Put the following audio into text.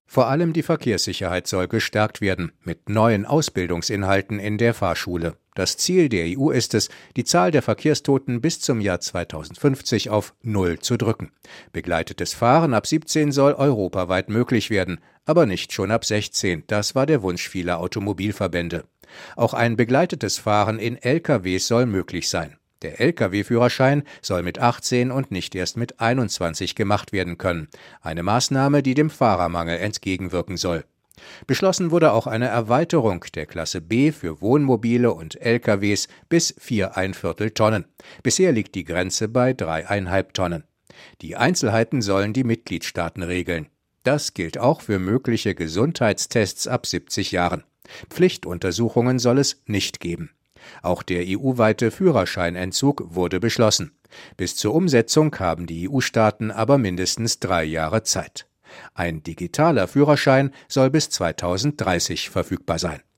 Vor allem die Verkehrssicherheit soll gestärkt werden, mit neuen Ausbildungsinhalten in der Fahrschule. Das Ziel der EU ist es, die Zahl der Verkehrstoten bis zum Jahr 2050 auf 0 zu drücken. Begleitetes Fahren ab 17 soll europaweit möglich werden, aber nicht schon ab 16. Das war der Wunsch vieler Automobilverbände. Auch ein begleitetes Fahren in LKWs soll möglich sein. Der Lkw-Führerschein soll mit 18 und nicht erst mit 21 gemacht werden können. Eine Maßnahme, die dem Fahrermangel entgegenwirken soll. Beschlossen wurde auch eine Erweiterung der Klasse B für Wohnmobile und LKWs bis 4,25 Tonnen. Bisher liegt die Grenze bei 3,5 Tonnen. Die Einzelheiten sollen die Mitgliedstaaten regeln. Das gilt auch für mögliche Gesundheitstests ab 70 Jahren. Pflichtuntersuchungen soll es nicht geben. Auch der EU-weite Führerscheinentzug wurde beschlossen. Bis zur Umsetzung haben die EU-Staaten aber mindestens 3 Jahre Zeit. Ein digitaler Führerschein soll bis 2030 verfügbar sein.